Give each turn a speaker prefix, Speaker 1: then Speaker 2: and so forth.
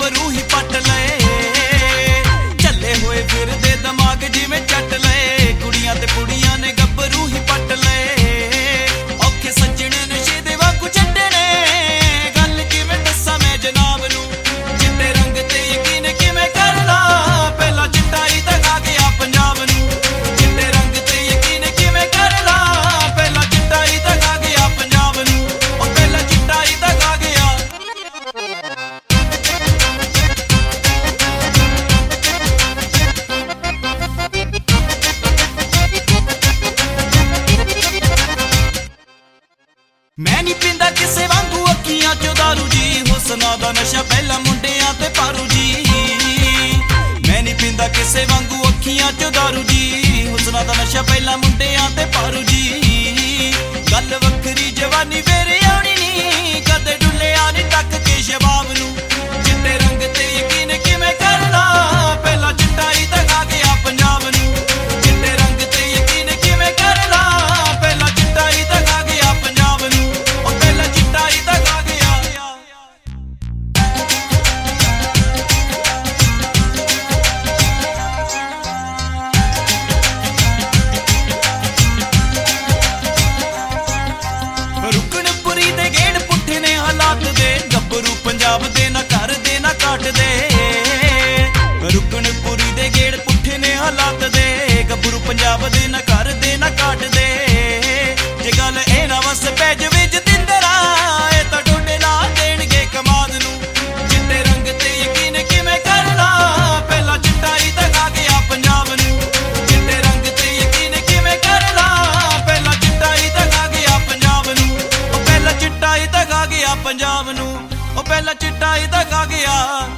Speaker 1: ਗੱਭਰੂ ਹੀ ਪੱਟ ਲਏ। ਚੱਲੇ ਹੋਏ ਫਿਰਦੇ ਦਿਮਾਗ ਜਿਵੇਂ ਚੱਟ ਲਏ। ਕੁੜੀਆਂ ਤੇ ਕੁੜੀਆਂ ਨੇ ਗੱਭਰੂ ਹੀ ਪੱਟ ਲਏ। ਔਖੇ ਸੱਜਣੇ ਨਸ਼ੇ ਦੇ ਵਾਂਗੂ ਛੱਡਣੇ। ਗੱਲ ਕਿਵੇਂ ਦੱਸਾਂ ਮੈਂ ਜਨਾਬ ਨੂੰ, ਚਿੱਟੇ ਰੰਗ ਤੇ ਯਕੀਨ ਕਿਵੇਂ ਕਰਨਾ। ਪਹਿਲਾਂ ਚਿੱਟਾ ਹੀ ਦਿਖਾ ਗਿਆ ਪੰਜਾਬ ਨੂੰ। ਚਿੱਟੇ ਰੰਗ ਤੇ ਯਕੀਨ ਕਿਵੇਂ ਕਰਨਾ। ਪਹਿਲਾਂ ਚਿੱਟਾ ਹੀ ਦਿਖਾ ਗਿਆ ਪੰਜਾਬ ਨੂੰ। ਉਹ ਪਹਿਲਾਂ ਚਿੱਟਾ ਹੀ ਦਿਖਾ ਗਿਆ। ਮੈਂ ਨੀ ਪੀਂਦਾ ਕਿਸੇ ਵਾਂਗੂ ਅੱਖੀਆਂ ਚੋਂ ਦਾਰੂ ਜੀ। ਹੁਸਨਾਂ ਦਾ ਨਸ਼ਾ ਪਹਿਲਾਂ ਮੁੰਡਿਆਂ ਤੇ ਪਾਰੂ ਜੀ। ਮੈਂ ਨੀ ਪੀਂਦਾ ਕਿਸੇ ਵਾਂਗੂ ਅੱਖੀਆਂ ਚੋਂ ਦਾਰੂ ਜੀ। ਹੁਸਨਾਂ ਦਾ ਨਸ਼ਾ ਪਹਿਲਾਂ ਮੁੰਡਿਆਂ ਤੇ ਪਾਰੂ ਜੀ। ਗੱਲ ਵੱਖਰੀ ਜਵਾਨੀ ਫੇਰ ਆਉਣੀ ਨੀ। ਕਦੇ ਡੁੱਲਿਆ ਨੀ ਤੱਕ ਕੇ ਸ਼ਬਾਬ ਨੂੰ। ਚਿੱਟੇ ਰੰਗ ਤੇ ਯਕੀਨ ਕਿਵੇਂ ਕਰਨਾ। ਪਹਿਲਾਂ ਚਿੱਟਾ ਹੀ ਦਿਖਾ ਗਿਆ ਪੰਜਾਬ ਨੂੰ। ਚਿੱਟੇ ਰੰਗ ਤੇ ਯਕੀਨ ਕਿਵੇਂ ਕਰਨਾ। ਪਹਿਲਾਂ ਚਿੱਟਾ ਹੀ ਦਿਖਾ ਗਿਆ ਪੰਜਾਬ ਨੂੰ। ਉਹ ਪਹਿਲਾਂ ਚਿੱਟਾ ਹੀ ਦਿਖਾ ਗਿਆ। ਰੁਕਣਪੁਰੀ ਦੇ ਗੇੜ ਪੁੱਠੇ ਨੇ ਹਾਲਾਤ ਦੇ। ਗੱਭਰੂ ਪੰਜਾਬ ਦੇ ਨਾ ਘਰ ਦੇ ਨਾ ਕਾਟ ਦੇ। ਰੁਕਣਪੁਰੀ ਦੇ ਗੇੜ ਪੁੱਠੇ ਨੇ ਹਾਲਾਤ ਦੇ। ਗੱਭਰੂ ਪੰਜਾਬ ਦੇ ਨਾ ਘਰ ਦੇ ਨਾ ਕਾਟ ਦੇ। ਜੇ ਗੱਲ ਇਹ ਨਾ ਵਸ ਪੈ ਜਵੇ ਜਤਿੰਦਰਾ, ਇਹ ਤਾਂ ਡੋਡੇ ਲਾ ਦੇਣਗੇ ਕਮਾਦ ਨੂੰ। ਚਿੱਟੇ ਰੰਗ ਤੇ ਯਕੀਨ ਕਿਵੇਂ ਕਰਨਾ। ਪਹਿਲਾਂ ਚਿੱਟਾ ਹੀ ਦਿਖਾ ਗਿਆ ਪੰਜਾਬ ਨੂੰ। ਚਿੱਟੇ ਰੰਗ ਤੇ ਯਕੀਨ ਕਿਵੇਂ ਕਰਨਾ। ਪਹਿਲਾਂ ਚਿੱਟਾ ਹੀ ਦਿਖਾ ਗਿਆ ਪੰਜਾਬ ਨੂੰ। ਉਹ ਪਹਿਲਾਂ ਚਿੱਟਾ ਹੀ ਦਿਖਾ ਗਿਆ ਪੰਜਾਬ ਨੂੰ। ਉਹ ਪਹਿਲਾਂ ਚਿੱਟਾ ਹੀ ਦਿਖਾ ਗਿਆ।